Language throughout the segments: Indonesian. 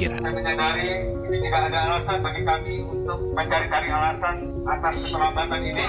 pikiran. Saya menyadari ini tidak ada alasan bagi kami untuk mencari-cari alasan atas keterlambatan ini.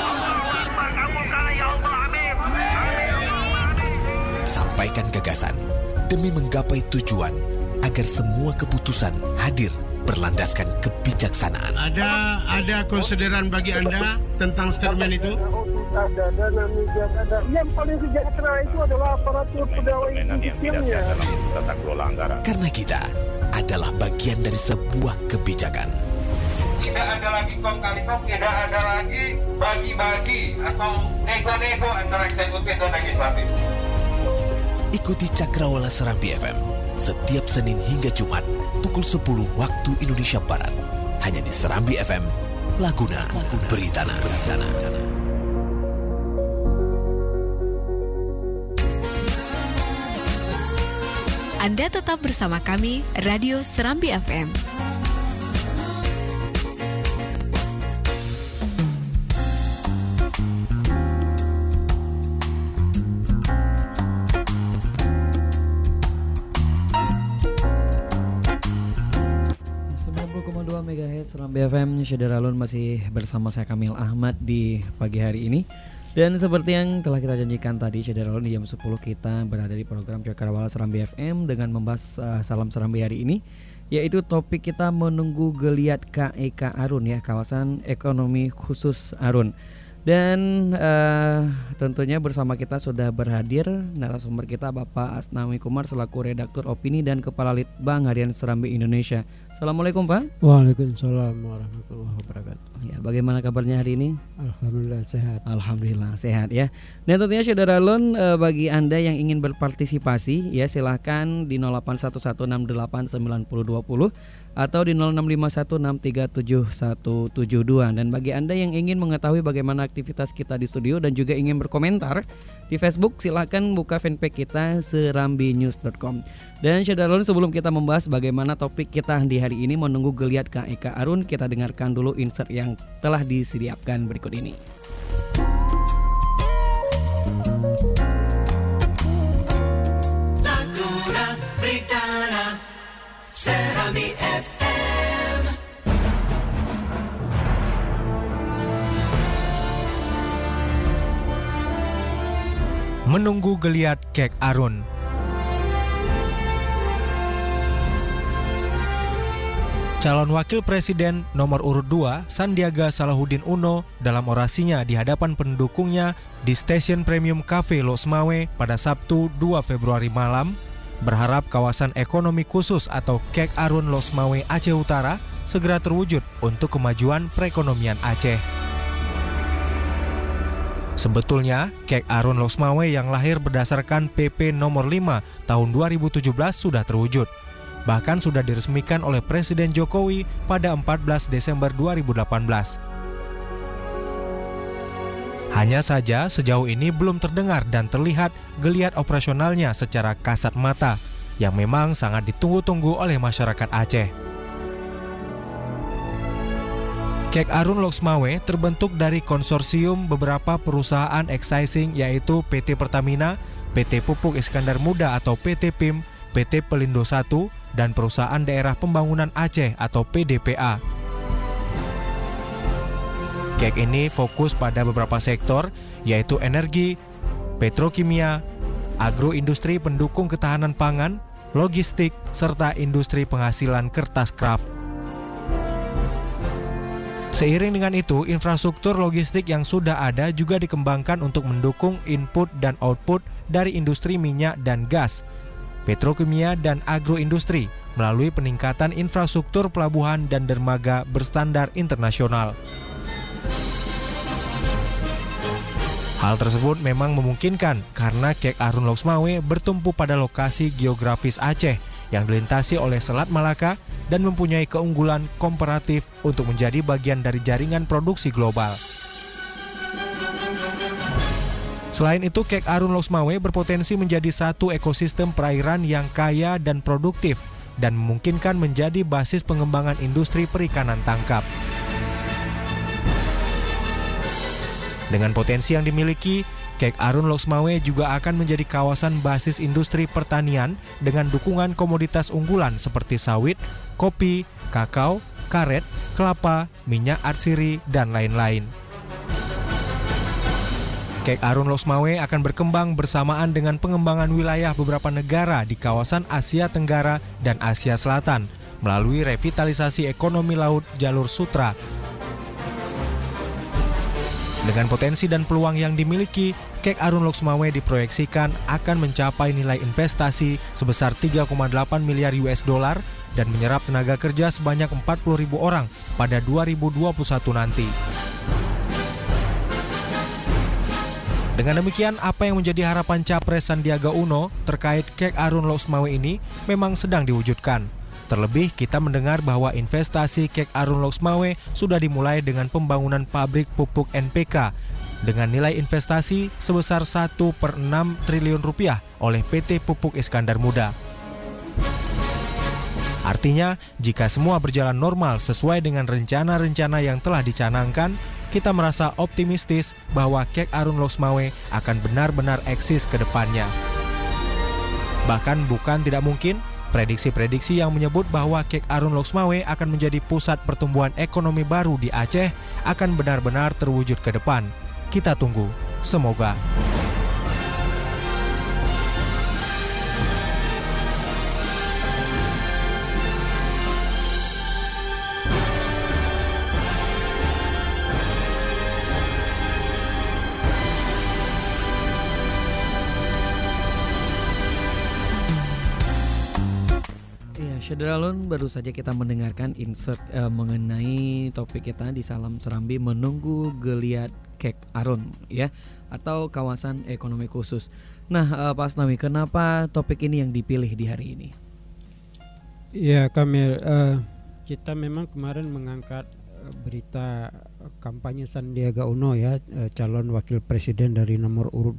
Sampaikan gagasan demi menggapai tujuan agar semua keputusan hadir berlandaskan kebijaksanaan. Ada konsideran bagi Anda tentang statement itu? Ada dana migas, yang paling sejahtera itu adalah aparatur pegawai sipilnya. Tata kelola anggaran. Karena kita adalah bagian dari sebuah kebijakan. Tidak ada lagi kong kali kong, tidak ada lagi bagi-bagi atau nego-nego antara eksekutif dan legislatif. Ikuti Cakrawala Serambi FM setiap Senin hingga Jumat pukul 10 waktu Indonesia Barat. Hanya di Serambi FM, Laguna Beritana. Anda tetap bersama kami, Radio Serambi FM. MHz Serambi FM, Syederalun masih bersama saya Kamil Ahmad di pagi hari ini. Dan seperti yang telah kita janjikan tadi, Syederalun, di jam 10 kita berada di program Cakrawala Serambi FM dengan membahas Salam Serambi hari ini, yaitu topik kita menunggu geliat KEK Arun, ya, kawasan ekonomi khusus Arun. Dan tentunya bersama kita sudah berhadir narasumber kita Bapak Asnawi Kumar selaku redaktur opini dan Kepala Litbang Harian Serambi Indonesia. Assalamualaikum, Pak. Waalaikumsalam warahmatullahi wabarakatuh. Ya, bagaimana kabarnya hari ini? Alhamdulillah sehat. Alhamdulillah sehat, ya. Dan tentunya Syederalun, bagi Anda yang ingin berpartisipasi, ya, silahkan di 0811689020 atau di 0651637172. Dan bagi Anda yang ingin mengetahui bagaimana aktivitas kita di studio dan juga ingin berkomentar di Facebook, silakan buka fanpage kita serambinews.com. Dan Syederalun, sebelum kita membahas bagaimana topik kita di hari ini menunggu geliat KEK Arun, kita dengarkan dulu insert yang telah disediakan berikut ini. Laguna Beritana Serambi FM. Menunggu geliat KEK Arun. Calon Wakil Presiden nomor urut 2 Sandiaga Salahuddin Uno dalam orasinya di hadapan pendukungnya di stasiun Premium Cafe Losmawe pada Sabtu 2 Februari malam berharap kawasan ekonomi khusus atau KEK Arun Losmawe Aceh Utara segera terwujud untuk kemajuan perekonomian Aceh. Sebetulnya, KEK Arun Losmawe yang lahir berdasarkan PP nomor 5 tahun 2017 sudah terwujud. Bahkan sudah diresmikan oleh Presiden Jokowi pada 14 Desember 2018. Hanya saja sejauh ini belum terdengar dan terlihat geliat operasionalnya secara kasat mata, yang memang sangat ditunggu-tunggu oleh masyarakat Aceh. KEK Arun Losmawe terbentuk dari konsorsium beberapa perusahaan excising, yaitu PT Pertamina, PT Pupuk Iskandar Muda atau PT PIM, PT Pelindo 1, dan Perusahaan Daerah Pembangunan Aceh atau PDPA. KEK ini fokus pada beberapa sektor, yaitu energi, petrokimia, agroindustri pendukung ketahanan pangan, logistik, serta industri penghasilan kertas kraft. Seiring dengan itu, infrastruktur logistik yang sudah ada juga dikembangkan untuk mendukung input dan output dari industri minyak dan gas, petrokimia dan agroindustri melalui peningkatan infrastruktur pelabuhan dan dermaga berstandar internasional. Hal tersebut memang memungkinkan karena KEK Arun Losmawe bertumpu pada lokasi geografis Aceh yang dilintasi oleh Selat Malaka dan mempunyai keunggulan komparatif untuk menjadi bagian dari jaringan produksi global. Selain itu, KEK Arun Losmawe berpotensi menjadi satu ekosistem perairan yang kaya dan produktif dan memungkinkan menjadi basis pengembangan industri perikanan tangkap. Dengan potensi yang dimiliki, Kek Arun Loksmawe juga akan menjadi kawasan basis industri pertanian dengan dukungan komoditas unggulan seperti sawit, kopi, kakao, karet, kelapa, minyak atsiri, dan lain-lain. Kek Arun Loksmawe akan berkembang bersamaan dengan pengembangan wilayah beberapa negara di kawasan Asia Tenggara dan Asia Selatan melalui revitalisasi ekonomi laut jalur sutra. Dengan potensi dan peluang yang dimiliki, Kek Arun Loksmawe diproyeksikan akan mencapai nilai investasi sebesar 3,8 miliar US dollar dan menyerap tenaga kerja sebanyak 40.000 orang pada 2021 nanti. Dengan demikian, apa yang menjadi harapan Capres Sandiaga Uno terkait Kek Arun Loksmawe ini memang sedang diwujudkan. Terlebih, kita mendengar bahwa investasi Kek Arun Loksmawe sudah dimulai dengan pembangunan pabrik pupuk NPK dengan nilai investasi sebesar 1/6 triliun rupiah oleh PT Pupuk Iskandar Muda. Artinya, jika semua berjalan normal sesuai dengan rencana-rencana yang telah dicanangkan, kita merasa optimistis bahwa Kek Arun Loksmawe akan benar-benar eksis ke depannya. Bahkan bukan tidak mungkin, prediksi-prediksi yang menyebut bahwa Kek Arun Loksmawe akan menjadi pusat pertumbuhan ekonomi baru di Aceh akan benar-benar terwujud ke depan. Kita tunggu, semoga. Syederalun, baru saja kita mendengarkan insert mengenai topik kita di Salam Serambi, menunggu geliat Kek Arun ya, atau kawasan ekonomi khusus. Nah, Pak Asnawi, kenapa topik ini yang dipilih di hari ini? Ya Kamil, kita memang kemarin mengangkat berita kampanye Sandiaga Uno ya, calon wakil presiden dari nomor urut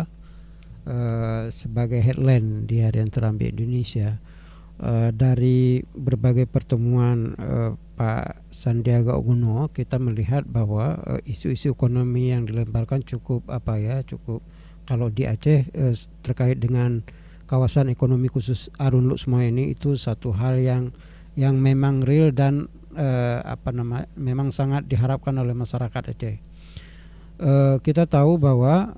2 sebagai headline di Harian Serambi Indonesia. Dari berbagai pertemuan Pak Sandiaga Uno, kita melihat bahwa isu-isu ekonomi yang dilemparkan cukup kalau di Aceh terkait dengan kawasan ekonomi khusus Arun Loksmawe ini, itu satu hal yang memang real dan memang sangat diharapkan oleh masyarakat Aceh. Kita tahu bahwa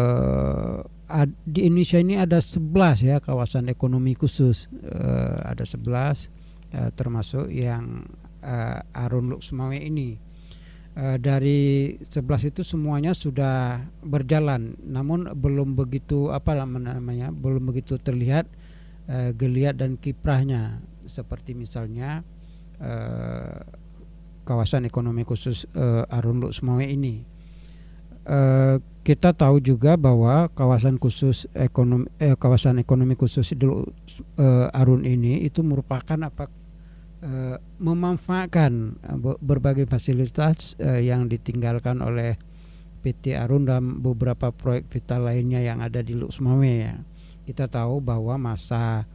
di Indonesia ini ada 11 ya kawasan ekonomi khusus, ada 11 termasuk yang Arun Loksmawe ini. Dari 11 itu semuanya sudah berjalan, namun belum begitu belum begitu terlihat geliat dan kiprahnya, seperti misalnya kawasan ekonomi khusus Arun Loksmawe ini. Kita tahu juga bahwa kawasan ekonomi khusus Arun ini itu merupakan memanfaatkan berbagai fasilitas yang ditinggalkan oleh PT Arun dan beberapa proyek vital lainnya yang ada di Loksmawe ya. Kita tahu bahwa masa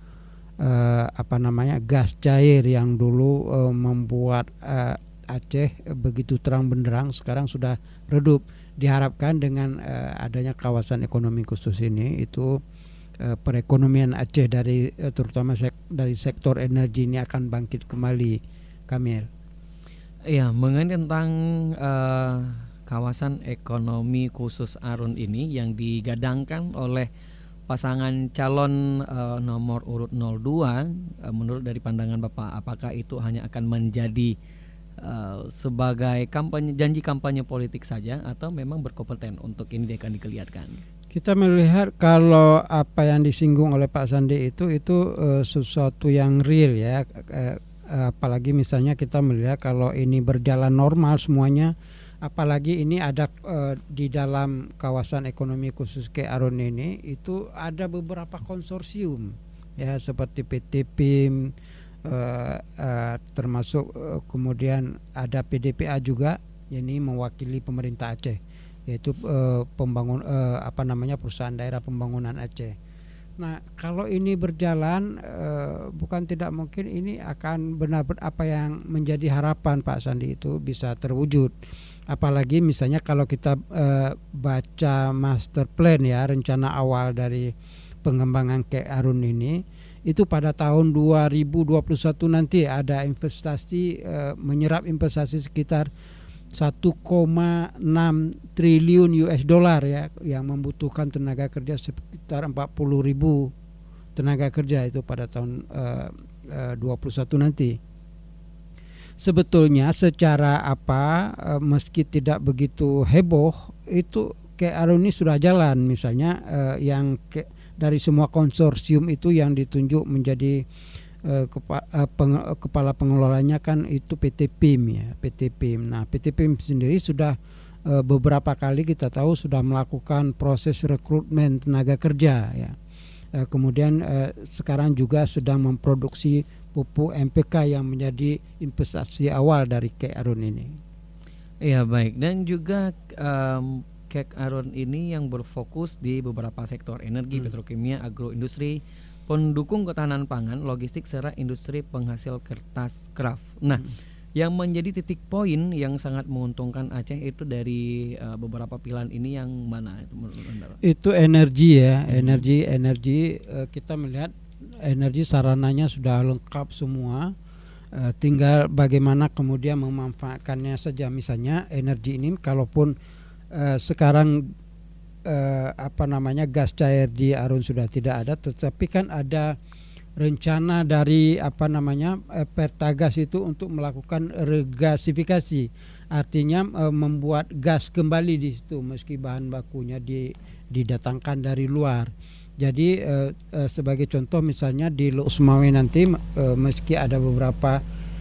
gas cair yang dulu membuat Aceh begitu terang benderang sekarang sudah redup. Diharapkan dengan adanya kawasan ekonomi khusus ini, itu perekonomian Aceh terutama dari sektor energi ini akan bangkit kembali, Kamil. Ya, mengenai tentang kawasan ekonomi khusus Arun ini yang digadangkan oleh pasangan calon nomor urut 02, menurut dari pandangan Bapak, apakah itu hanya akan menjadi sebagai janji kampanye politik saja atau memang berkompeten untuk ini akan dikelihatkan? Kita melihat kalau apa yang disinggung oleh Pak Sandi itu sesuatu yang real ya, apalagi misalnya kita melihat kalau ini berjalan normal semuanya, apalagi ini ada di dalam kawasan ekonomi khusus Kek Arun ini itu ada beberapa konsorsium ya, seperti PT PIM, termasuk kemudian ada PDPA juga, ini mewakili pemerintah Aceh, yaitu perusahaan daerah pembangunan Aceh. Nah, kalau ini berjalan, bukan tidak mungkin ini akan benar-benar apa yang menjadi harapan Pak Sandi itu bisa terwujud. Apalagi misalnya kalau kita baca master plan ya, rencana awal dari pengembangan Kek Arun ini, itu pada tahun 2021 nanti ada investasi menyerap investasi sekitar 1,6 triliun US dollar ya, yang membutuhkan tenaga kerja sekitar 40.000 tenaga kerja itu pada tahun 21 nanti. Sebetulnya secara meski tidak begitu heboh, itu Kek Arun ini sudah jalan. Misalnya yang dari semua konsorsium itu yang ditunjuk menjadi kepala pengelolanya kan itu PT PIM ya, PT PIM. Nah, PT PIM sendiri sudah beberapa kali kita tahu sudah melakukan proses rekrutmen tenaga kerja ya. Kemudian sekarang juga sedang memproduksi pupuk NPK yang menjadi investasi awal dari Kek Arun ini. Iya baik, dan juga Kek Arun ini yang berfokus di beberapa sektor energi, petrokimia, agroindustri, pendukung ketahanan pangan, logistik, serta industri penghasil kertas kraft. Nah, yang menjadi titik poin yang sangat menguntungkan Aceh itu dari beberapa pilihan ini yang mana itu menurut Anda? Itu energi ya, energi kita melihat energi sarananya sudah lengkap semua, tinggal bagaimana kemudian memanfaatkannya saja. Misalnya energi ini kalaupun sekarang gas cair di Arun sudah tidak ada, tetapi kan ada rencana dari Pertagas itu untuk melakukan regasifikasi, artinya membuat gas kembali di situ meski bahan bakunya didatangkan dari luar. Jadi sebagai contoh misalnya di Lok Semawe nanti meski ada beberapa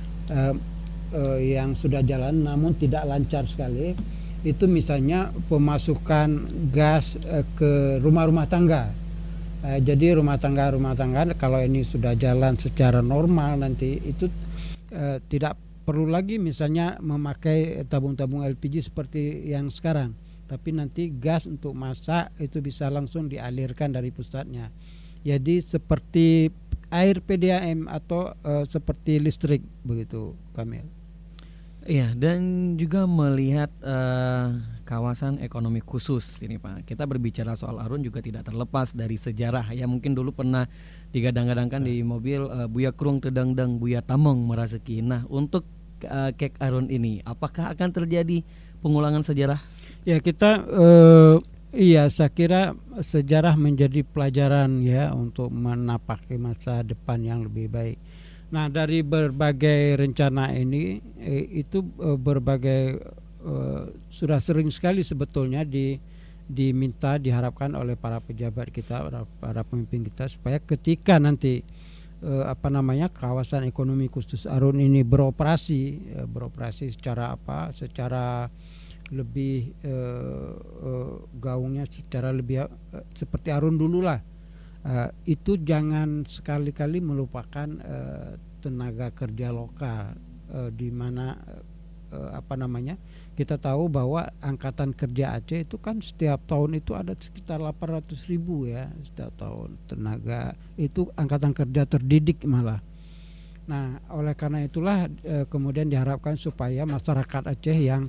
yang sudah jalan namun tidak lancar sekali, itu misalnya pemasukan gas ke rumah-rumah tangga. Jadi rumah tangga kalau ini sudah jalan secara normal nanti itu tidak perlu lagi misalnya memakai tabung-tabung LPG seperti yang sekarang, tapi nanti gas untuk masak itu bisa langsung dialirkan dari pusatnya. Jadi seperti air PDAM atau seperti listrik begitu, Kamil. Iya, dan juga melihat kawasan ekonomi khusus ini Pak. Kita berbicara soal Arun juga tidak terlepas dari sejarah. Ya mungkin dulu pernah digadang-gadangkan di mobil Buya Krung Tedang-dang Buya Tamong meraseki. Nah, untuk Kek Arun ini apakah akan terjadi pengulangan sejarah? Ya kita saya kira sejarah menjadi pelajaran ya untuk menapaki masa depan yang lebih baik. Nah, dari berbagai rencana ini itu berbagai sudah sering sekali sebetulnya diharapkan oleh para pejabat kita, para pemimpin kita, supaya ketika nanti kawasan ekonomi khusus Arun ini beroperasi secara lebih gaungnya secara lebih seperti Arun dulu lah. Itu jangan sekali-kali melupakan tenaga kerja lokal, di mana kita tahu bahwa angkatan kerja Aceh itu kan setiap tahun itu ada sekitar 800.000 ya setiap tahun tenaga itu angkatan kerja terdidik malah. Nah, oleh karena itulah kemudian diharapkan supaya masyarakat Aceh yang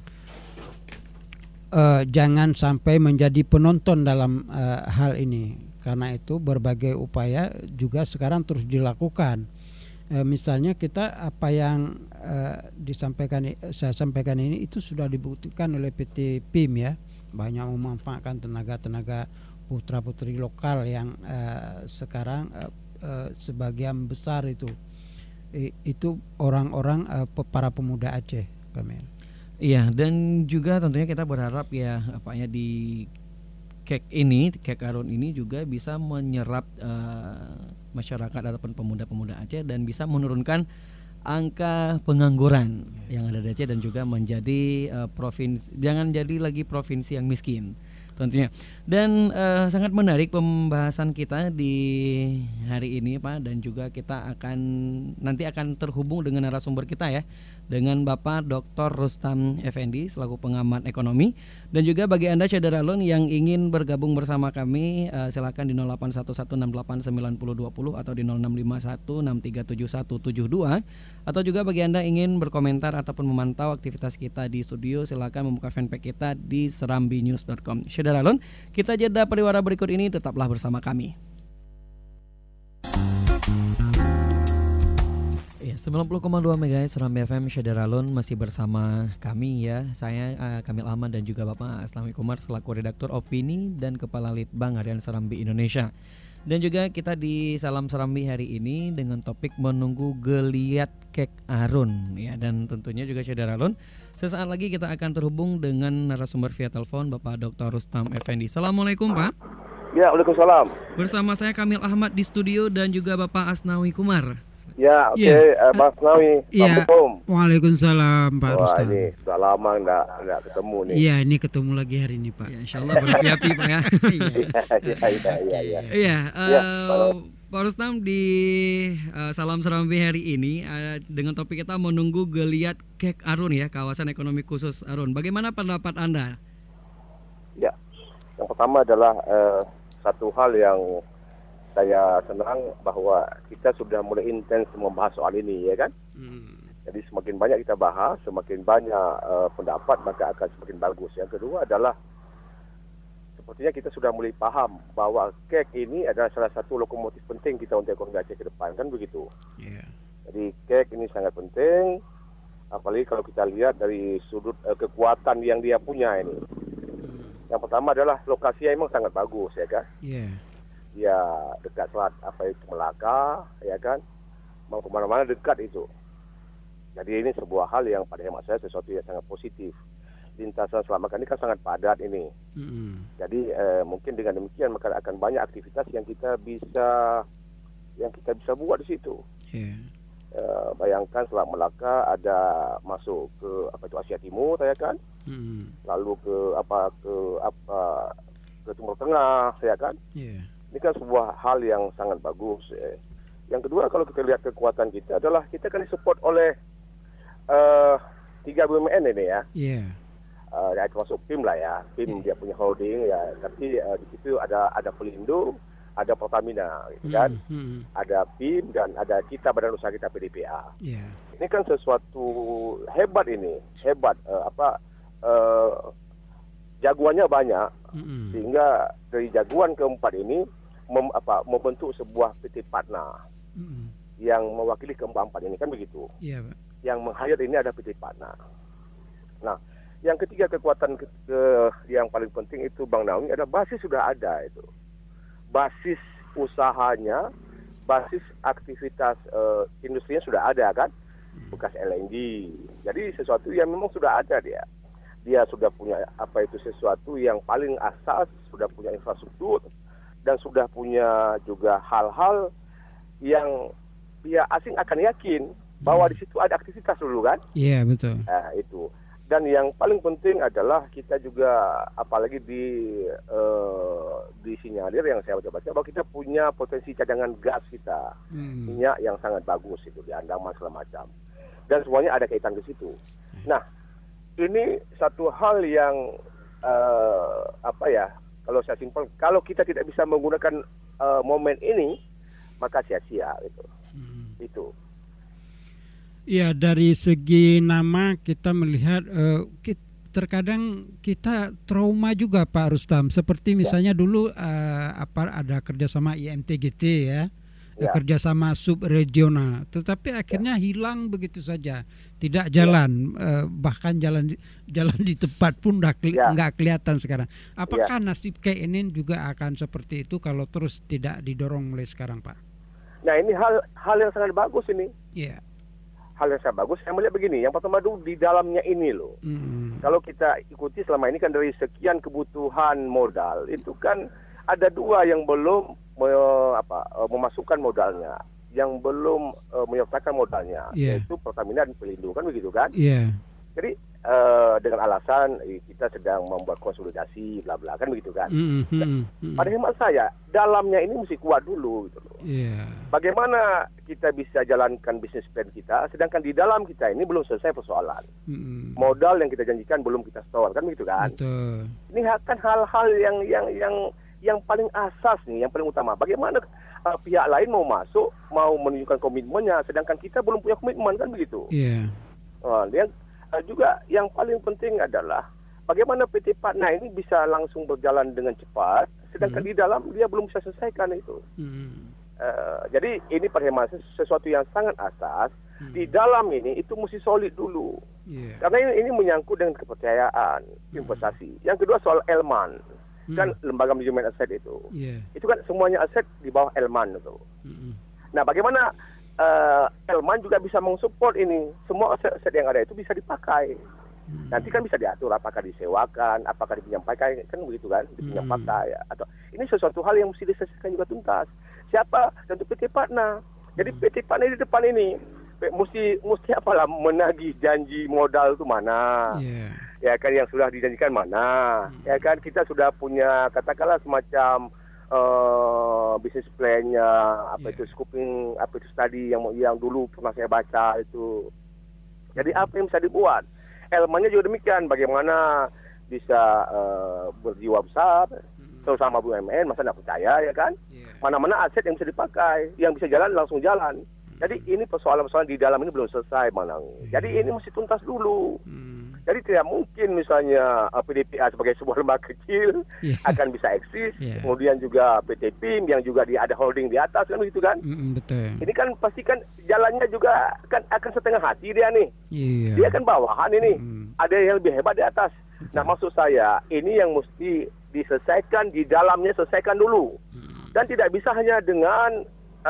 jangan sampai menjadi penonton dalam hal ini. Karena itu berbagai upaya juga sekarang terus dilakukan. Misalnya kita apa yang saya sampaikan ini itu sudah dibuktikan oleh PT PIM ya, banyak memanfaatkan tenaga putra-putri lokal yang sekarang sebagian besar itu orang-orang para pemuda Aceh, Kamil. Iya, dan juga tentunya kita berharap ya di Kek Arun ini juga bisa menyerap masyarakat ataupun pemuda-pemuda Aceh dan bisa menurunkan angka pengangguran yang ada di Aceh dan juga menjadi provinsi, jangan jadi lagi provinsi yang miskin tentunya. Dan sangat menarik pembahasan kita di hari ini Pak, dan juga kita nanti akan terhubung dengan narasumber kita ya dengan Bapak Dr. Rustam Effendi selaku pengamat ekonomi. Dan juga bagi Anda Syederalun yang ingin bergabung bersama kami, silakan di 0811689020 atau di 0651637172. Atau juga bagi Anda ingin berkomentar ataupun memantau aktivitas kita di studio, silakan membuka fanpage kita di serambinews.com. Syederalun, kita jeda pariwara berikut ini, tetaplah bersama kami. Ya, 90,2 MHz Serambi FM Syederalun masih bersama kami ya. Saya Kamil Ahmad dan juga Bapak Asnawi Kumar selaku redaktur opini dan Kepala Litbang Harian Serambi Indonesia. Dan juga kita di Salam Serambi hari ini dengan topik menunggu geliat kek Arun ya. Dan tentunya juga Syederalun, sesaat lagi kita akan terhubung dengan narasumber via telepon Bapak Dr. Rustam Effendi. Assalamualaikum Pak. Ya, waalaikumsalam. Bersama saya Kamil Ahmad di studio dan juga Bapak Asnawi Kumar. Ya, oke, Mas Nawi. Assalamualaikum. Waalaikumsalam Pak Rustam. Ini sudah lama nggak ketemu nih. Iya, ini ketemu lagi hari ini Pak. Ya, insya Allah berapi-api Pak ya. Iya. Pak Rustam di Salam Serambi hari ini dengan topik kita menunggu geliat kek Arun ya, kawasan ekonomi khusus Arun. Bagaimana pendapat Anda? Ya, yang pertama adalah satu hal yang saya senang bahwa kita sudah mulai intens membahas soal ini, ya kan? Jadi semakin banyak kita bahas, semakin banyak pendapat, maka akan semakin bagus. Yang kedua adalah sepertinya kita sudah mulai paham bahwa kek ini adalah salah satu lokomotif penting kita untuk ekonomi Aceh ke depan, kan begitu? Yeah. Jadi kek ini sangat penting, apalagi kalau kita lihat dari sudut kekuatan yang dia punya ini. Yang pertama adalah lokasinya memang sangat bagus, ya kan? Yeah. Ya dekat selat Melaka, ya kan, mau kemana-mana dekat itu. Jadi ini sebuah hal yang pada hemat saya sesuatu yang sangat positif. Lintasan Selat Melaka ini kan sangat padat ini. Jadi mungkin dengan demikian maka akan banyak aktivitas yang kita bisa buat di situ. Bayangkan Selat Melaka ada masuk ke Asia Timur, ya kan, lalu ke Timur Tengah, ya kan. Ini kan sebuah hal yang sangat bagus. Yang kedua, kalau kita lihat kekuatan kita adalah kita kan disupport oleh 3 BUMN ini ya. Ya termasuk PIM lah ya. PIM dia punya holding ya. Tapi di situ ada Pelindo, ada Pertamina, gitu kan. Ada PIM dan ada kita Badan Usaha kita PDPA. Ini kan sesuatu hebat ini. Hebat jagoannya banyak. Sehingga dari jagoan keempat ini membentuk sebuah PT Patna yang mewakili keempat ini, kan begitu. Iya, Pak. Yang meng-hire ini ada PT Patna. Nah, yang ketiga kekuatan yang paling penting itu Bang Nawi ada basis sudah ada itu. Basis usahanya, basis aktivitas industrinya sudah ada kan, bekas LNG. Jadi sesuatu yang memang sudah ada dia. Dia sudah punya sesuatu yang paling asas, sudah punya infrastruktur. Dan sudah punya juga hal-hal yang pihak asing akan yakin bahwa di situ ada aktivitas dulu kan? Iya, betul. Itu. Dan yang paling penting adalah kita juga apalagi disinyalir yang saya baca-baca bahwa kita punya potensi cadangan gas kita, minyak yang sangat bagus itu di Andaman segala macam. Dan semuanya ada kaitan ke situ. Nah, ini satu hal yang kalau saya simpel, kalau kita tidak bisa menggunakan momen ini, maka sia-sia gitu. Itu. Ya, dari segi nama kita melihat terkadang kita trauma juga Pak Rustam. Seperti misalnya dulu ada kerjasama IMTGT ya. Kerjasama subregional, tetapi akhirnya hilang begitu saja, tidak jalan, bahkan jalan di tempat pun nggak kelihatan sekarang. Apakah nasib KNN juga akan seperti itu kalau terus tidak didorong mulai sekarang, Pak? Nah, ini hal yang sangat bagus ini. Hal yang sangat bagus. Saya melihat begini, yang pertama dulu di dalamnya ini loh. Kalau kita ikuti selama ini kan dari sekian kebutuhan modal itu kan ada 2 yang belum memasukkan modalnya, yang belum menyertakan modalnya, yaitu Pertamina dan Pelindo, kan begitu kan? Jadi dengan alasan kita sedang membuat konsolidasi, bla bla kan begitu kan. Pada hemat saya, dalamnya ini mesti kuat dulu gitu loh. Bagaimana kita bisa jalankan bisnis plan kita, sedangkan di dalam kita ini belum selesai persoalan. Modal yang kita janjikan belum kita store kan begitu kan. Betul. Ini kan hal-hal yang paling asas nih, yang paling utama. Bagaimana pihak lain mau masuk, mau menunjukkan komitmennya, sedangkan kita belum punya komitmen kan begitu. Yang juga yang paling penting adalah bagaimana PT Patna ini bisa langsung berjalan dengan cepat, sedangkan di dalam dia belum bisa selesaikan itu. Jadi ini perhemat sesuatu yang sangat asas. Di dalam ini itu mesti solid dulu, karena ini menyangkut dengan kepercayaan investasi. Yang kedua soal Elman, kan lembaga manajemen aset itu kan semuanya aset di bawah Elman itu. Nah, bagaimana Elman juga bisa mensupport ini, semua aset-aset yang ada itu bisa dipakai. Nanti kan bisa diatur apakah disewakan, apakah dipinjam pakai, kan begitu kan, dipinjam pakai atau ini sesuatu hal yang mesti diselesaikan juga tuntas. Siapa? Tentu PT Patna. Jadi PT Patna di depan ini mesti apalah menagih janji modal itu mana. Ya kan yang sudah dijanjikan mana. Ya kan kita sudah punya katakanlah semacam bisnis plan-nya, itu scoping, itu study yang dulu pernah saya baca itu. Jadi apa yang bisa dibuat? Elemennya juga demikian, bagaimana bisa berjiwa besar sama BUMN, masa tidak percaya ya kan? Mana-mana aset yang bisa dipakai, yang bisa jalan langsung jalan. Jadi ini persoalan-persoalan di dalam ini belum selesai, Manang. Jadi ini mesti tuntas dulu. Jadi tidak mungkin misalnya PDPA sebagai sebuah lembaga kecil akan bisa eksis, kemudian juga PT PIM yang juga ada holding di atas kan begitu kan? Betul. Ini kan pastikan jalannya juga kan akan setengah hati dia nih. Dia kan bawahan ini, ada yang lebih hebat di atas. Nah maksud saya ini yang mesti diselesaikan di dalamnya, selesaikan dulu, dan tidak bisa hanya dengan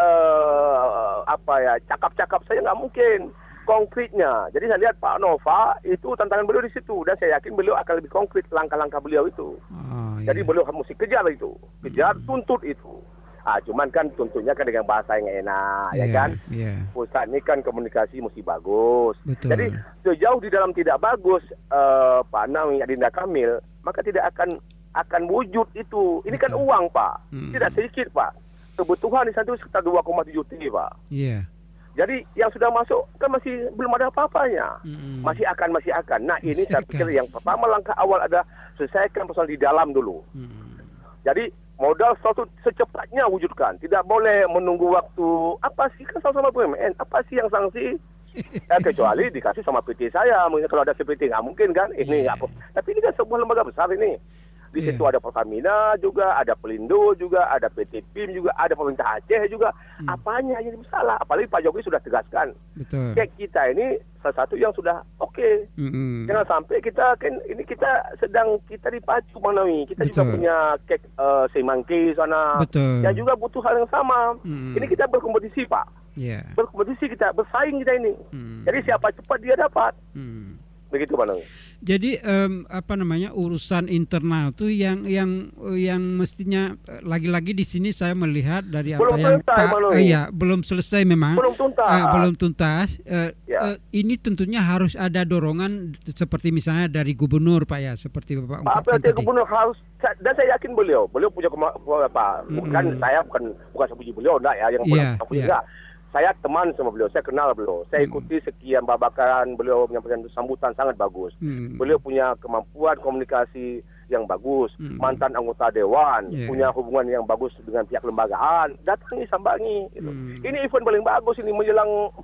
cakap-cakap saya nggak mungkin. Konkretnya. Jadi saya lihat Pak Nova itu tantangan beliau di situ dan saya yakin beliau akan lebih konkret langkah-langkah beliau itu. Jadi beliau mesti kejar itu, tuntut itu. Cuman kan tuntutnya kan dengan bahasa yang enak, ya kan? Pusat ini kan komunikasi mesti bagus. Betul. Jadi sejauh di dalam tidak bagus Pak Nawi Adinda Kamil, maka tidak akan wujud itu. Ini kan uang Pak, tidak sedikit Pak. Kebutuhan di sana itu sekitar 2,7 triliun Pak. Jadi yang sudah masuk kan masih belum ada apa-apanya. Masih akan. Nah ini saya pikir yang pertama langkah awal ada selesaikan persoalan di dalam dulu. Jadi modal suatu secepatnya wujudkan. Tidak boleh menunggu waktu. Apa sih kan sama-sama BUMN? Apa sih yang sanksi? Kecuali dikasih sama PT saya. Mungkin kalau ada PT nggak mungkin kan? Ini nggak. Tapi ini kan sebuah lembaga besar ini. Di situ ada Pertamina juga, ada Pelindo juga, ada PT PIM juga, ada pemerintah Aceh juga. Apanya yang masalah? Apalagi Pak Jokowi sudah tegaskan. Kayak kita ini salah satu yang sudah oke. Jangan sampai kita sedang dipacu Manawi. Kita juga punya kek semangki sana. Yang juga butuh hal yang sama. Ini kita berkompetisi Pak. Berkompetisi kita, bersaing kita ini. Jadi siapa cepat dia dapat. Begitu Bang. Jadi urusan internal tuh yang mestinya lagi-lagi di sini saya melihat dari apa yang belum selesai memang. Belum tuntas. Ini tentunya harus ada dorongan seperti misalnya dari gubernur Pak ya, seperti Bapak ungkapkan tadi. Gubernur harus, dan saya yakin beliau punya kan saya bukan sepuji beliau enggak ya yang enggak. Saya teman sama beliau, saya kenal beliau. Saya ikuti sekian babakan beliau menyampaikan sambutan sangat bagus. Beliau punya kemampuan komunikasi yang bagus, mantan anggota dewan, punya hubungan yang bagus dengan pihak lembagaan. Datangi, sambangi. Gitu. Ini event paling bagus ini menjelang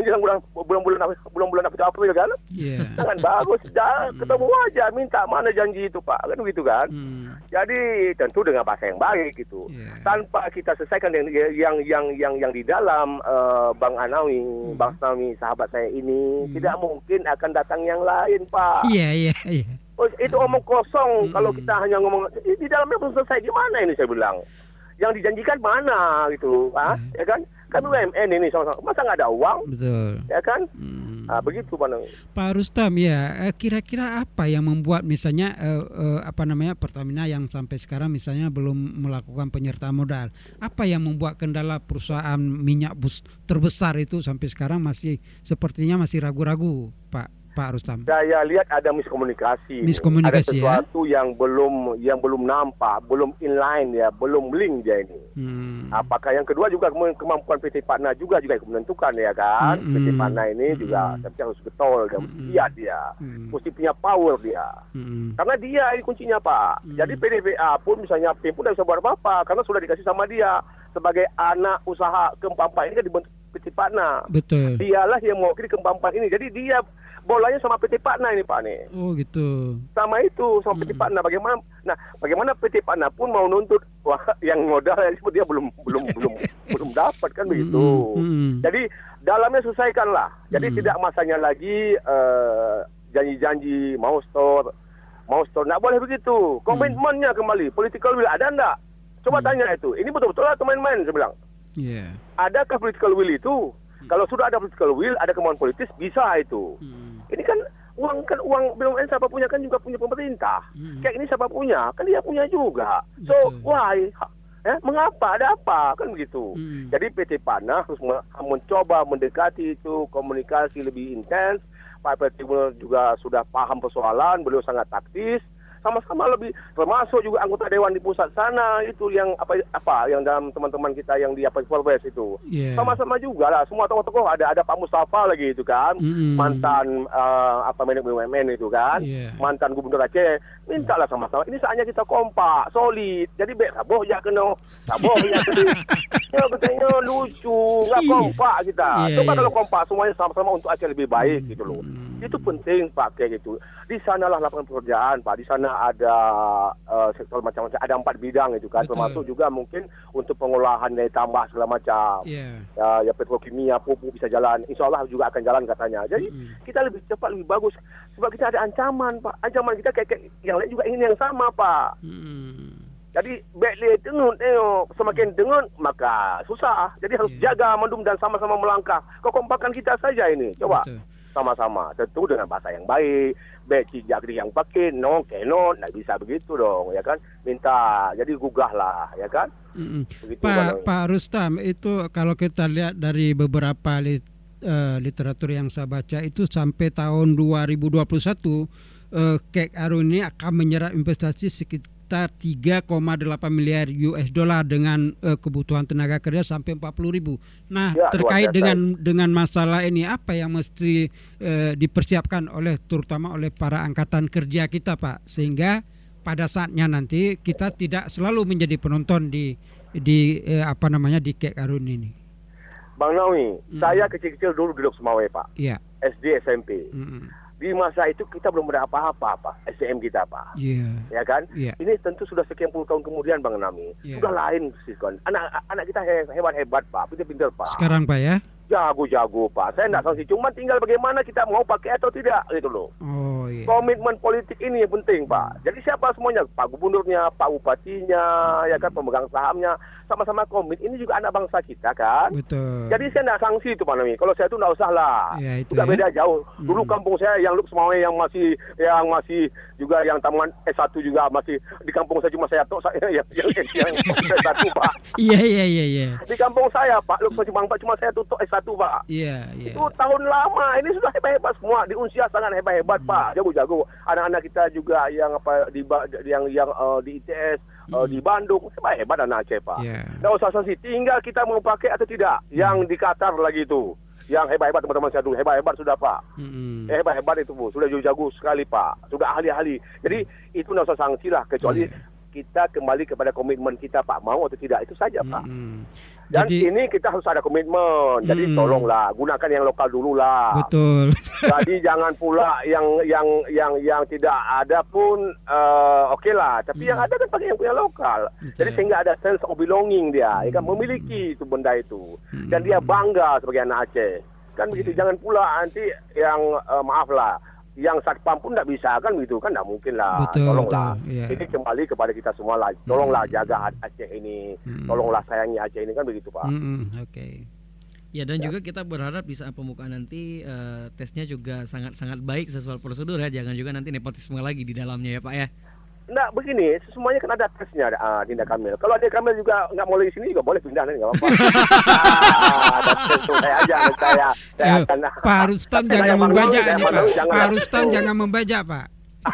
bulan April kan? Sangat bagus. Ketemu aja, minta mana janji itu Pak, kan begitu kan? Jadi tentu dengan bahasa yang baik gitu. Tanpa kita selesaikan yang di dalam Bang Anawi, Bang Nawi, sahabat saya ini, tidak mungkin akan datang yang lain Pak. Itu omong kosong kalau kita hanya ngomong di dalamnya belum selesai, gimana ini saya bilang. Yang dijanjikan mana gitu, ya kan? Kan BUMN ini sama-sama, masa nggak ada uang? Betul. Ya kan? Begitu Pak Rustam ya, kira-kira apa yang membuat misalnya Pertamina yang sampai sekarang misalnya belum melakukan penyertaan modal? Apa yang membuat kendala perusahaan minyak terbesar itu sampai sekarang sepertinya masih ragu-ragu, Pak? Pak Rustam? Saya lihat ada miskomunikasi. Ada sesuatu yang belum nampak, belum inline ya, belum link dia ini. Apakah yang kedua juga kemampuan PT Patna juga menentukan ya kan? PT Patna ini juga tapi harus getol dan lihat dia. Mesti punya power dia. Karena dia ini kuncinya Pak. Jadi PDBA pun misalnya PIM pun tidak bisa buat apa-apa karena sudah dikasih sama dia sebagai anak usaha Kempampan ini kan dibentuk PT Patna. Betul. Dialah yang mewakili Kempampan ini. Jadi dia bolanya sama PT Patna ini Pak nih. Oh gitu. Sama PT Patna. Bagaimana PT Patna pun mau nuntut yang modal dia belum dapat kan begitu. Jadi dalamnya selesaikanlah. Jadi tidak masanya lagi janji-janji mau store. Nggak boleh begitu. Komitmennya kembali. Political will ada enggak? Coba tanya itu. Ini betul-betul atau main-main saya bilang. Yeah. Adakah political will itu? Kalau sudah ada political will, ada kemauan politis, bisa itu. Ini kan uang BUMN siapa punya kan juga punya pemerintah. Kayak ini siapa punya? Kan dia punya juga. So, why? Mengapa? Ada apa? Kan begitu. Jadi PT Patna harus mencoba mendekati itu, komunikasi lebih intens. Pak Presiden juga sudah paham persoalan, beliau sangat taktis. Sama-sama lebih, termasuk juga anggota dewan di pusat sana itu yang apa yang dalam teman-teman kita yang di Polres itu. Sama-sama juga lah, semua tokoh-tokoh ada Pak Mustafa lagi itu kan, mantan Menko BUMN itu kan, mantan Gubernur Aceh, mintalah sama-sama. Ini saatnya kita kompak, solid. Jadi saboh ya kena, ya katanya lucu, nggak kompak kita. Coba kalau kompak semuanya sama-sama untuk Aceh lebih baik gitu loh. Itu penting Pak kayak gitu. Di sanalah lapangan pekerjaan Pak. Di sana ada sektor macam-macam. Ada 4 bidang itu kan. Termasuk juga mungkin untuk pengolahan nilai tambah segala macam. Ya petrokimia, pupuk bisa jalan. Insya Allah juga akan jalan katanya. Jadi kita lebih cepat, lebih bagus. Sebab kita ada ancaman Pak. Ancaman kita kayak yang lain juga ingin yang sama Pak. Jadi backlit semakin dengun maka susah. Jadi harus jaga, mendum dan sama-sama melangkah. Kekompakan kita saja ini. Coba. Sama-sama, tentu dengan bahasa yang baik, jagri yang pakai, cannot, nggak bisa begitu dong, ya kan? Minta, jadi gugahlah, ya kan? Pak Rustam, itu kalau kita lihat dari beberapa literatur yang saya baca itu sampai tahun 2021, Kek Arun ini akan menyerap investasi sekitar 3,8 miliar US dollar dengan kebutuhan tenaga kerja sampai 40.000. Nah, terkait dengan masalah ini apa yang mesti dipersiapkan terutama oleh para angkatan kerja kita Pak, sehingga pada saatnya nanti kita tidak selalu menjadi penonton di Kek Arun ini. Bang Nawi, saya kecil-kecil dulu duduk Semawe Pak. Iya. SD SMP. Di masa itu kita belum ada apa-apa Pak, SDM kita Pak. Ya kan? Ini tentu sudah sekian puluh tahun kemudian Bang Nami. Sudah lain sih kan. Anak kita hebat-hebat Pak, pintar-pintar Pak. Sekarang Pak ya? Jago-jago Pak. Saya enggak sanksi, cuma tinggal bagaimana kita mau pakai atau tidak gitu loh. Komitmen politik ini yang penting Pak. Jadi siapa semuanya, Pak Gubernurnya, Pak Bupatinya, ya kan, pemegang sahamnya, sama-sama komit. Ini juga anak bangsa kita kan. Betul. Jadi saya enggak sanksi itu Pak Nami. Kalau saya itu enggak usah lah. Sudah beda jauh. Dulu kampung saya yang Semawe yang masih juga yang taman S1 juga masih di kampung saya cuma saya tok yang S1 Pak. Iya. Di kampung saya Pak, cuma saya tutup S1 Pak. Itu tahun lama. Ini sudah hebat-hebat semua. Di Unsia sangat hebat-hebat Pak. Jago-jago. Anak-anak kita juga yang di ITS di Bandung hebat anak Aceh Pak. Nggak usah sanksi. Tinggal kita mau pakai atau tidak. Yang di Qatar lagi itu. Yang hebat-hebat teman-teman saya dulu. Hebat-hebat sudah Pak. Hebat-hebat itu Bu. Sudah jago sekali Pak. Sudah ahli-ahli. Jadi itu nggak usah sanksi lah. Kecuali kita kembali kepada komitmen kita Pak. Mau atau tidak. Itu saja Pak. Dan ini kita harus ada komitmen. Jadi tolonglah gunakan yang lokal dulu lah. Betul. Jadi jangan pula yang tidak ada pun oke lah. Tapi yang ada kan pakai yang punya lokal. Betul. Jadi sehingga ada sense of belonging dia. Ya kan, memiliki itu benda itu. Dan dia bangga sebagai anak Aceh. Kan begitu. Jangan pula nanti yang maaf lah. Yang satpam pun tidak bisa kan begitu kan, tidak mungkin lah. Tolonglah. Ini kembali kepada kita semua lah. Tolonglah jaga Aceh ini. Tolonglah sayangi Aceh ini kan begitu Pak. Oke. Ya dan juga kita berharap di saat pembukaan nanti tesnya juga sangat-sangat baik sesuai prosedur ya. Jangan juga nanti nepotisme lagi di dalamnya ya Pak ya. Nah begini, semuanya kan ada tesnya, Dinda Kamil. Kalau Dinda Kamil juga nggak boleh di sini juga boleh pindah, nggak apa-apa. Ada tes saya aja, saya akan. Pak Rustam jangan membaca nih Pak. Pak Rustam jangan membaca Pak.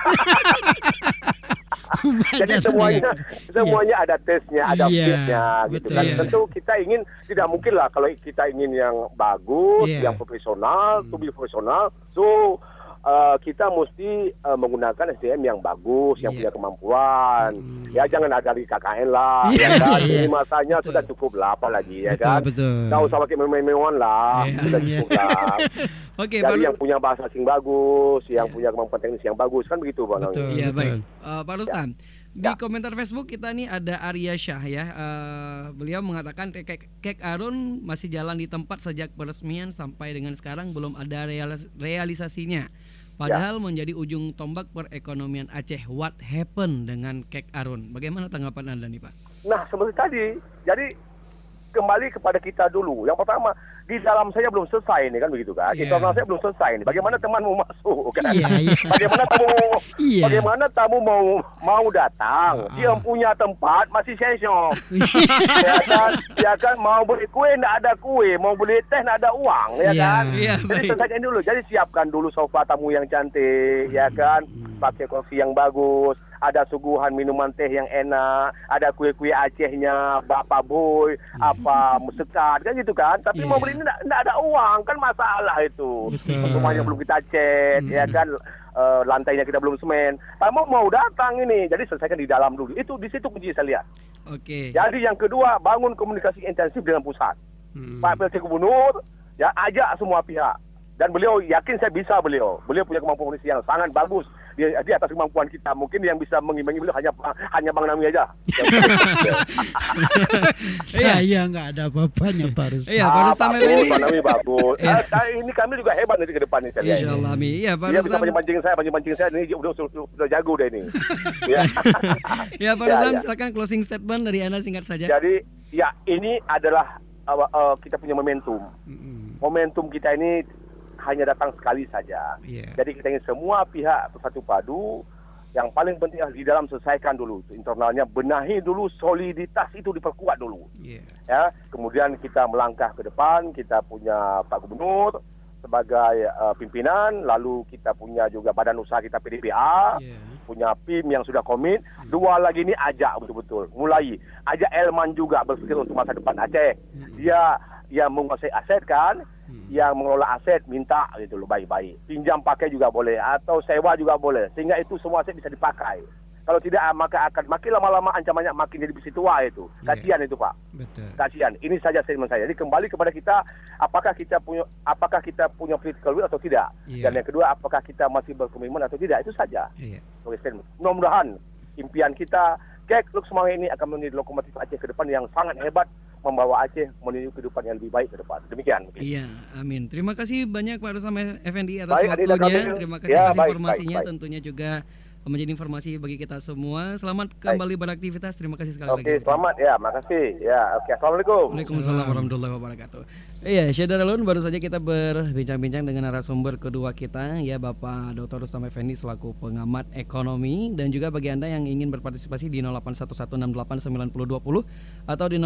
Jadi semuanya ada tesnya, ada fitnya, gitu kan. Tentu kita ingin, tidak mungkin lah kalau kita ingin yang bagus, yang profesional, to be profesional. So kita mesti menggunakan SDM yang bagus, yang punya kemampuan. Ya jangan ada di KKN lah, ya kan. Ini masanya sudah cukup lah, apalagi ya kan. Nggak usah pakai mewah-mewahan lah, sudah cukup lah. Oke, jadi yang punya bahasa asing bagus, yang punya kemampuan teknis yang bagus, kan begitu Bang. Iya baik. Pak Rustam, di komentar Facebook kita nih ada Arya Syah ya. Beliau mengatakan Kek Arun masih jalan di tempat sejak peresmian sampai dengan sekarang belum ada realisasinya. Padahal menjadi ujung tombak perekonomian Aceh. What happened dengan Kek Arun? Bagaimana tanggapan Anda nih Pak? Nah seperti tadi, jadi kembali kepada kita dulu. Yang pertama, di dalam saya belum selesai nih kan begitu kan. Internal saya belum selesai nih. Bagaimana teman mau masuk kan? Bagaimana tamu mau datang? Dia punya tempat masih senyum. ya kan mau beli kue enggak ada kue, mau beli teh enggak ada uang, ya kan? Jadi selesaikan dulu. Jadi siapkan dulu sofa tamu yang cantik, ya kan? Pakai kopi yang bagus. Ada suguhan minuman teh yang enak, ada kue-kue Acehnya, Bapak Boy, apa mesekat kan gitu kan. Tapi mau beli ini enggak ada uang, kan masalah itu. Rumahnya belum kita cat, ya kan. Lantainya kita belum semen. Tamu mau datang ini, jadi selesaikan di dalam dulu. Itu di situ kunci saya lihat. Oke. Jadi yang kedua, bangun komunikasi intensif dengan pusat. Pak PLT Gubernur, ya ajak semua pihak. Dan beliau yakin saya bisa beliau punya kemampuan polisi yang sangat bagus di atas kemampuan kita. Mungkin yang bisa mengimbangi beliau hanya Bang Nami aja. Iya nggak ada apa-apanya Pak Rustam. Iya Pak Rustam ini. Bang Nami bagus. Ini kami juga hebat nanti ke depan nih saya lihat. Insyaallah Ami. Iya Pak Rustam. Dia bisa pancing saya ini udah jago deh ini. Ya Pak Rustam silakan closing statement dari Anda singkat saja. Jadi ya ini adalah kita punya momentum. Momentum kita ini hanya datang sekali saja. Jadi kita ingin semua pihak bersatu padu. Yang paling penting adalah di dalam selesaikan dulu internalnya, benahi dulu, soliditas itu diperkuat dulu. Ya, kemudian kita melangkah ke depan. Kita punya Pak Gubernur sebagai pimpinan, lalu kita punya juga badan usaha kita PDPA, punya PIM yang sudah komit. Dua lagi ini ajak betul-betul, mulai ajak Elman juga berpikir untuk masa depan Aceh. Dia menguasai aset kan. Yang mengelola aset minta gitu loh baik-baik. Pinjam pakai juga boleh atau sewa juga boleh. Sehingga itu semua aset bisa dipakai. Kalau tidak maka akan makin lama-lama ancamannya makin jadi besi tua itu. Kasihan itu Pak. Betul. Kasihan. Ini saja statement saya. Jadi kembali kepada kita, apakah kita punya political will atau tidak. Dan yang kedua, apakah kita masih berkomitmen atau tidak. Itu saja. Mudah-mudahan impian kita Kek Luxmawe ini akan menjadi lokomotif Aceh ke depan yang sangat hebat, membawa Aceh menuju kehidupan yang lebih baik ke depan. Demikian. Iya, amin. Terima kasih banyak Pak Rustam Effendi atas waktunya. Terima kasih atas informasinya. Tentunya juga menjadi informasi bagi kita semua. Selamat kembali beraktivitas. Terima kasih sekali lagi. Oke, selamat ya, makasih. Ya, oke. Assalamualaikum. Waalaikumsalam warahmatullahi wabarakatuh. Iya, Syederalun, baru saja kita berbincang-bincang dengan narasumber kedua kita, ya Bapak Dr. Rustam Effendi selaku pengamat ekonomi, dan juga bagi Anda yang ingin berpartisipasi di 0811689020 atau di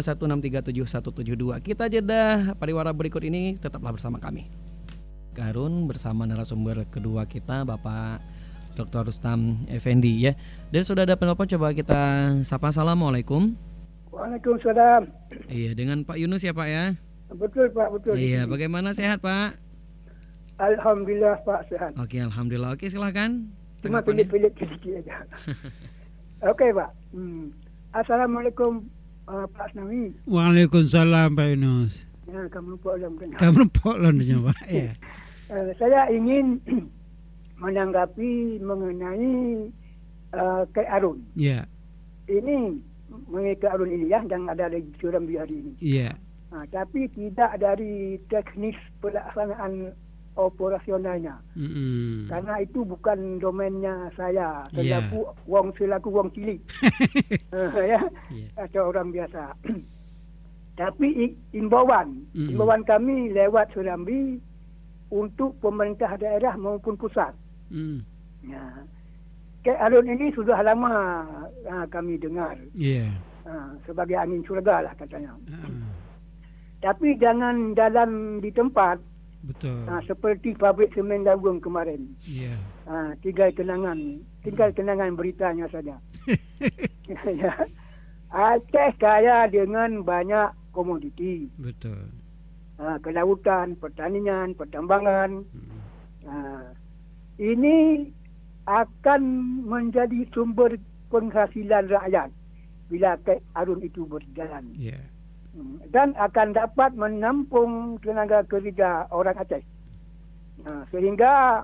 0651637172. Kita jeda pariwara berikut ini, tetaplah bersama kami. Karun bersama narasumber kedua kita Bapak Dr. Rustam Effendi ya. Dan sudah ada penelpon, coba kita sapa. Assalamualaikum. Waalaikumsalam. Iya, dengan Pak Yunus ya Pak ya. Betul Pak, betul. Iya, bagaimana, sehat Pak? Alhamdulillah Pak, sehat. Oke, alhamdulillah. Oke, silakan. Cuma pilih-pilih sedikit aja. Oke Pak. Assalamualaikum Pak Nami. Waalaikumsalam Pak Yunus. Ya, kamu lupa Pak. Ya. Saya ingin menanggapi mengenai Kek Arun. Iya. Ini mengenai Kek Arun ini ya, yang ada di Surambi hari ini. Iya. Tapi tidak dari teknis pelaksanaan operasionalnya. Karena itu bukan domainnya saya. Selaku wong cilik. Ya, atau orang biasa. Tapi imbauan kami lewat Surambi untuk pemerintah daerah maupun pusat. Ya. Kek Arun ini sudah lama kami dengar. Sebagai angin surga lah katanya. Tapi jangan jalan di tempat. Betul. Seperti pabrik semen Dawung kemarin. Tinggal kenangan beritanya saja. Aceh kaya dengan banyak komoditi. Betul. Kelautan, pertanian, pertambangan. Ini akan menjadi sumber penghasilan rakyat bila Kek Arun itu berjalan. Dan akan dapat menampung tenaga kerja orang Aceh. Sehingga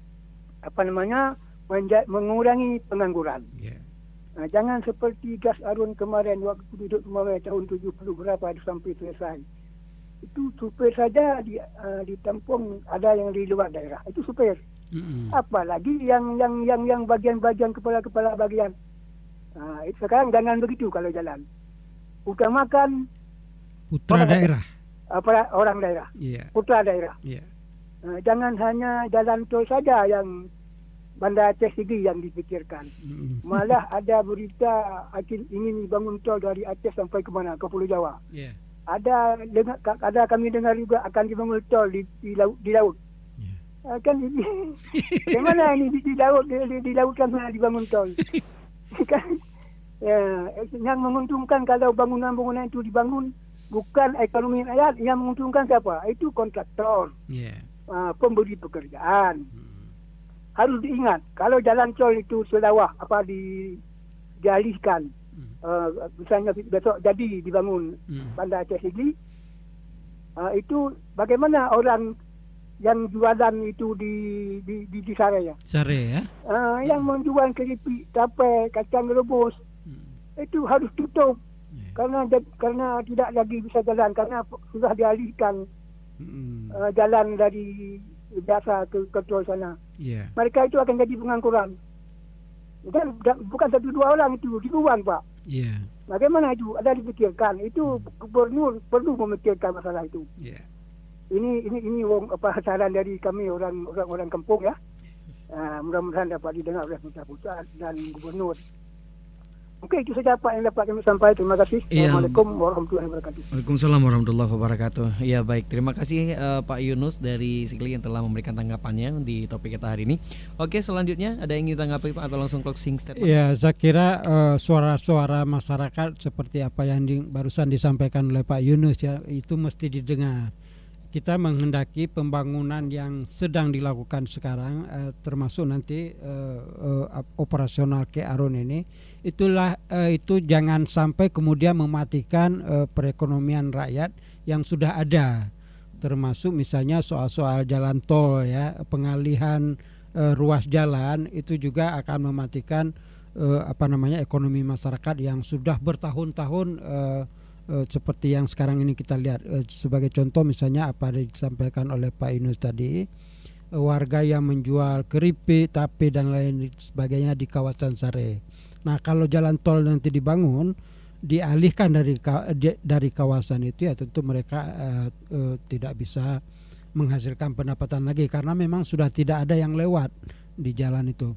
mengurangi pengangguran. Jangan seperti gas Arun kemarin waktu duduk tahun 70 berapa sampai selesai. Itu supir saja ditampung, ada yang di luar daerah. Itu supir. Apalagi yang bagian-bagian kepala-kepala bagian. Sekarang jangan begitu kalau jalan. Utamakan putra daerah. Orang daerah. Putra daerah. Jangan hanya jalan tol saja yang Banda Aceh Sigi yang dipikirkan. Malah ada berita ingin bangun tol dari Aceh sampai ke mana? Ke Pulau Jawa. Ada kami dengar juga akan dibangun tol di laut. Kan ini bagaimana ini di laut kan dibangun tol. Kan yang menguntungkan kalau bangunan-bangunan itu dibangun bukan ekonomi rakyat, yang menguntungkan siapa? Itu kontraktor, pemberi pekerjaan. Harus diingat, kalau jalan tol itu selawah dialihkan, misalnya besok jadi dibangun Banda Aceh Sigi, itu bagaimana orang yang jualan itu di Sare ya? Sare ya? Yang menjual keripik, tape, kacang rebus, itu harus tutup. Karena tidak lagi bisa jalan, karena sudah dialihkan jalan dari biasa ke tol sana. Mereka itu akan jadi pengangguran. Dan bukan 1-2 orang itu, ribuan Pak. Bagaimana itu? Ada dipikirkan. Itu gubernur perlu memikirkan masalah itu. Ini saran dari kami orang kampung ya. Mudah-mudahan dapat didengar oleh pusat dan gubernur. Oke, itu saja Pak yang dapat kami sampaikan. Terima kasih. Assalamualaikum warahmatullahi wabarakatuh. Waalaikumsalam warahmatullahi wabarakatuh. Ya baik, terima kasih Pak Yunus dari Sigli yang telah memberikan tanggapannya di topik kita hari ini. Oke, selanjutnya ada yang ingin ditanggapi Pak atau langsung closing statement? Ya, saya kira suara-suara masyarakat seperti apa yang barusan disampaikan oleh Pak Yunus ya, itu mesti didengar. Kita menghendaki pembangunan yang sedang dilakukan sekarang, termasuk nanti operasional Kek Arun ini, itu jangan sampai kemudian mematikan perekonomian rakyat yang sudah ada, termasuk misalnya soal-soal jalan tol ya, pengalihan ruas jalan itu juga akan mematikan ekonomi masyarakat yang sudah bertahun-tahun. Seperti yang sekarang ini kita lihat, sebagai contoh misalnya apa yang disampaikan oleh Pak Yunus tadi, warga yang menjual keripik, tape dan lain sebagainya di kawasan Sare. Nah kalau jalan tol nanti dibangun, dialihkan dari kawasan itu ya tentu mereka tidak bisa menghasilkan pendapatan lagi karena memang sudah tidak ada yang lewat di jalan itu.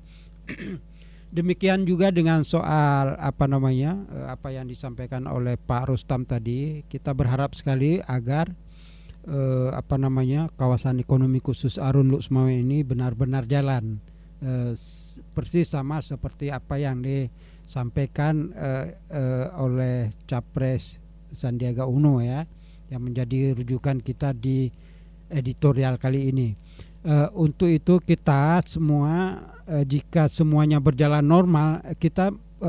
Demikian juga dengan soal apa yang disampaikan oleh Pak Rustam tadi, kita berharap sekali agar kawasan ekonomi khusus Arun Luk Semawe ini benar-benar jalan persis sama seperti apa yang disampaikan oleh Capres Sandiaga Uno ya, yang menjadi rujukan kita di editorial kali ini. Untuk itu kita semua jika semuanya berjalan normal, kita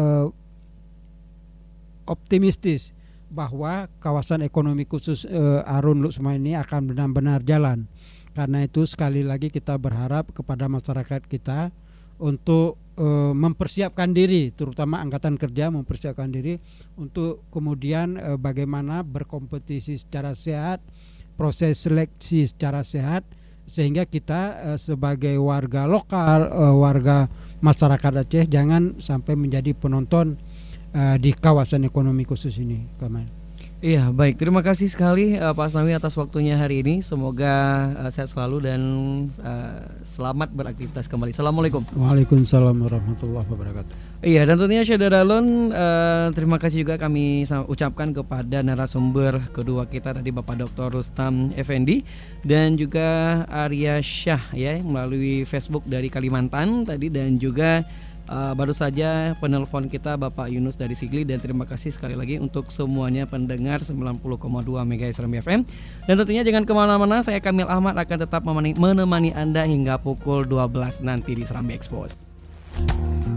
optimistis bahwa kawasan ekonomi khusus Arun Luk Semawe ini akan benar-benar jalan. Karena itu sekali lagi kita berharap kepada masyarakat kita untuk mempersiapkan diri, terutama angkatan kerja mempersiapkan diri untuk kemudian bagaimana berkompetisi secara sehat, proses seleksi secara sehat, sehingga kita sebagai warga lokal, warga masyarakat Aceh jangan sampai menjadi penonton di kawasan ekonomi khusus ini, Kamal. Iya, baik. Terima kasih sekali Pak Asnawi atas waktunya hari ini. Semoga sehat selalu dan selamat beraktivitas kembali. Assalamualaikum. Waalaikumsalam warahmatullahi wabarakatuh. Iya, dan tentunya Syadaralun, terima kasih juga kami ucapkan kepada narasumber kedua kita tadi Bapak Dr. Rustam Effendi dan juga Arya Syah ya melalui Facebook dari Kalimantan tadi, dan juga baru saja penelpon kita Bapak Yunus dari Sigli. Dan terima kasih sekali lagi untuk semuanya pendengar 90,2 MHz Serambi FM. Dan tentunya jangan kemana-mana, saya Kamil Ahmad akan tetap menemani Anda hingga pukul 12 nanti di Serambi Expos.